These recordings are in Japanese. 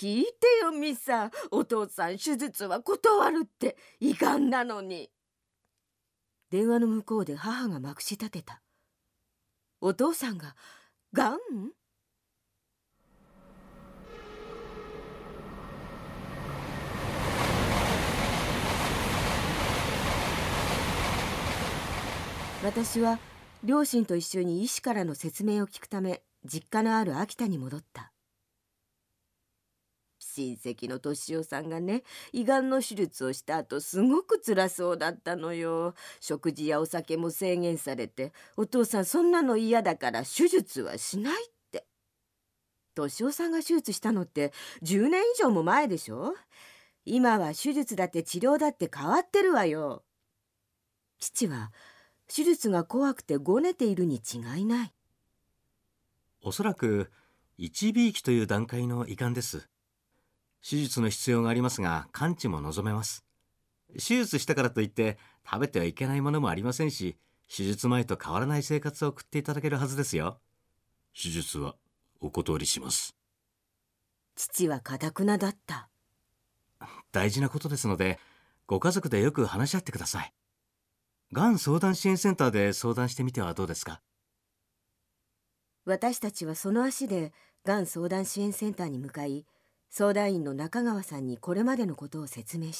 聞いてよミサ、お父さん手術は断るって胃がんなのに。電話の向こうで母がまくし立てた。お父さんががん？私は両親と一緒に医師からの説明を聞くため実家のある秋田に戻った。親戚の敏夫さんがね、胃がんの手術をした後すごく辛そうだったのよ。食事やお酒も制限されて、お父さんそんなの嫌だから手術はしないって。敏夫さんが手術したのって10年以上も前でしょ。今は手術だって治療だって変わってるわよ。父は手術が怖くてごねているに違いない。 おそらく一びいきという段階の胃がんです。手術の必要がありますが、完治も望めます。手術したからといって食べてはいけないものもありませんし、手術前と変わらない生活を送っていただけるはずですよ。 手術はお断りします。 父は頑くなだった。 大事なことですので、ご家族でよく話し合ってください。がん相談支援センターで相談してみてはどうですか。 私たちはその足でがん相談支援センターに向かい、相談員の中川さんにこれまでのことを説明した。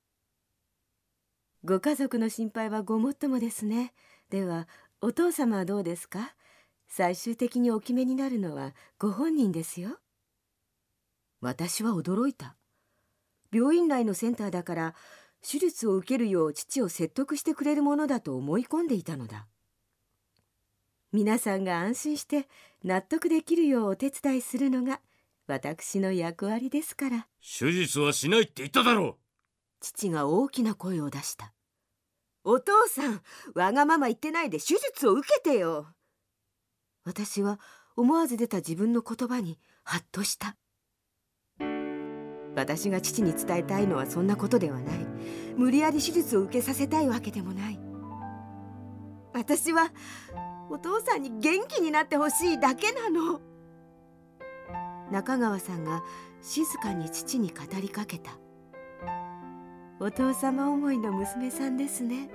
ご家族の心配はごもっともですね。ではお父様はどうですか。最終的にお決めになるのはご本人ですよ。私は驚いた。病院内のセンターだから手術を受けるよう父を説得してくれるものだと思い込んでいたのだ。皆さんが安心して納得できるようお手伝いするのが私の役割ですから。 手術はしないって言っただろう。 父が大きな声を出した。お父さん、わがまま言ってないで手術を受けてよ。私は思わず出た自分の言葉にハッとした。私が父に伝えたいのはそんなことではない。無理やり手術を受けさせたいわけでもない。私はお父さんに元気になってほしいだけなの。中川さんが静かに父に語りかけた。お父様思いの娘さんですね。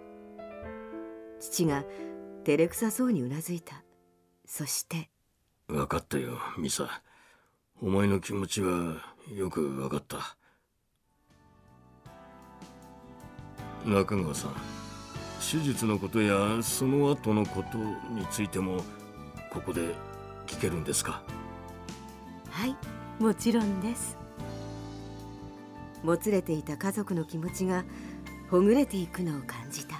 父が照れくさそうにうなずいた。そして、 分かったよミサ、お前の気持ちはよく分かった。中川さん、手術のことやその後のことについてもここで聞けるんですか。 はい、もちろんです。もつれていた家族の気持ちがほぐれていくのを感じた。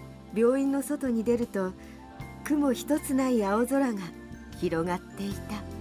病院の外に出ると雲一つない青空が広がっていた。